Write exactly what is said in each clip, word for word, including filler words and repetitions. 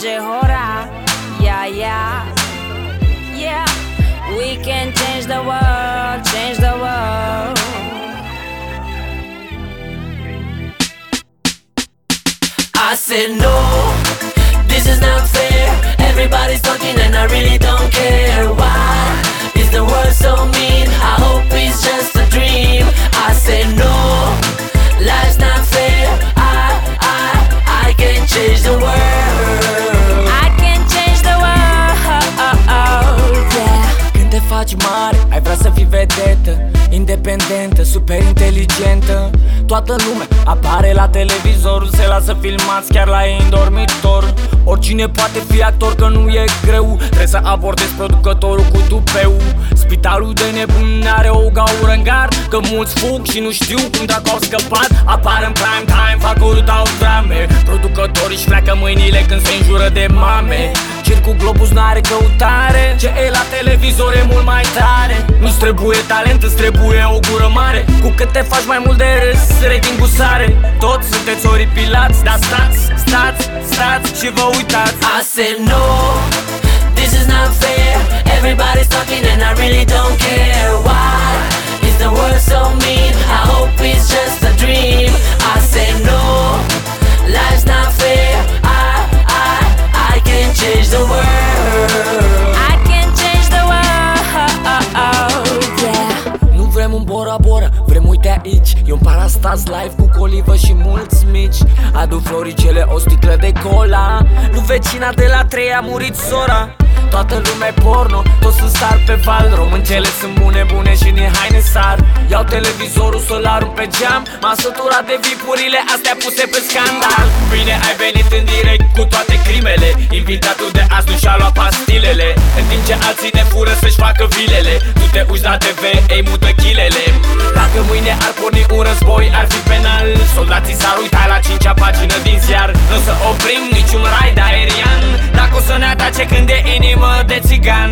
change hora. Yeah, yeah, yeah. We can change the world, change the world. I said no, this is not fair. Everybody's talking and I really don't care. Why is the world so mean? I hope it's just a dream. I said no, life's not fair. I, I, I can change the world. I can change the world, yeah. Când te faci mare, ai vrea să fii vedetă, independentă, super inteligentă. Toată lumea apare la televizor, se lasă filmați chiar la ei în dormitor. Oricine poate fi actor, că nu e greu. Trebuie să abordezi producătorul cu tupeu. Spitalul de nebuni are o gaură în gard, că mulți fug și nu știu cum dacă au scăpat. Apar în prime time, fac o dau drame. Producătorii își pleacă mâinile când se înjură de mame. Circul Globus n-are căutare, ce e la televizor e mult mai tare. Nu-ți trebuie talent, îți trebuie o gură mare. Cu cât te faci mai mult de râs, rating-ul sare. Toți sunteți oripilați, dar stați, stați, stați și vă uitați. I said no, this is not fair. Everybody's talking and I really don't care. Why is the world so mean? I hope it's just a dream. I said no, life's not fair. I, I, I can change the world. I can change the world, yeah. Nu vrem un Bora Bora, vrem uite aici. E un Parastaz live cu colivă și mulți mici. Adu floricele, o sticlă de cola. Lui vecina de la trei a murit sora. Toată lumea e porno, toți sunt star pe val. Româncele sunt bune, bune și în haine sar. Iau televizorul să-l arunc pe geam. M-am săturat de vipurile astea puse pe scandal. Bine ai venit în direct cu toate crimele. Invitatul de azi nu și-a luat pastilele. În timp ce alții ne fură să-și facă vilele, tu te uiți la T V, ei mută chilele. Dacă mâine ar porni un război, ar fi penal. Soldații s-ar uita la cincea pagină din ziar. Nu o să oprim niciun raid aerian, dacă o să ne atace când e inimă de țigan.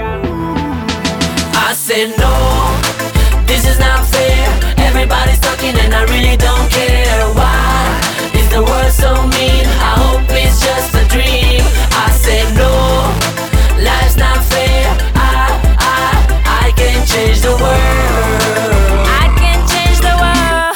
I said no, this is not fair. Everybody's talking and I really don't care. Why is the world so mean? I hope it's just a dream. I said no, life's not fair. I, I, I can change the world. I can change the world.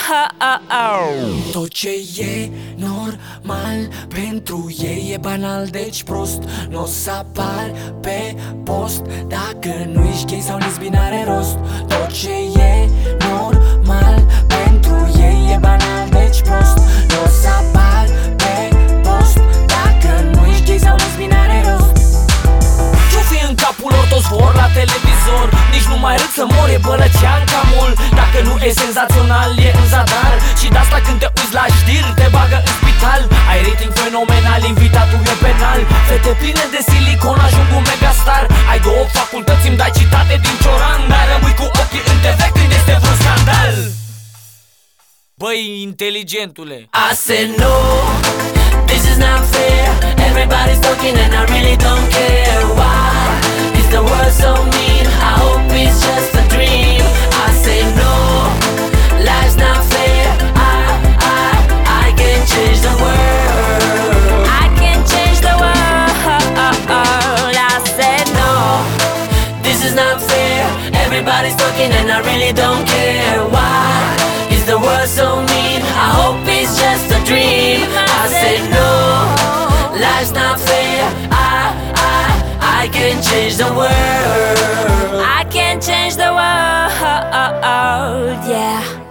Tot ce e normal pentru ei e banal, deci prost. N-o să apar pe post dacă nu ești gay sau lesbian, n-are rost. Tot ce e normal pentru ei e banal, deci prost. N-o să apar pe post dacă nu ești gay sau lesbian, n-are rost. Ce-o fi în capul lor, toți vor la televizor. Nici nu mai râd să mor, e bălăcean ca mult. Dacă nu e senzațional, e în zadar. Și de asta când te uiți la știri, te bagă în spital. Ai rating fenomenal, invitatul e penal. Fete pline de silicon ajung un megastar. Ai două facultăți, îmi dai citate din Cioran, dar rămâi cu ochii în T V când este vreun scandal. Băi, inteligentule, I said no, this is not fair. Everybody's talking and I really don't care. Why is the world so mean? I hope it's just a dream. I say no, life's not fair. I, I, I can change the world. I can change the world. I said no, this is not fair. Everybody's talking and I really don't care. Why is the world so mean? I hope it's just a dream. I say no, life's not fair. I, I, I can change the world. I can change the world, yeah.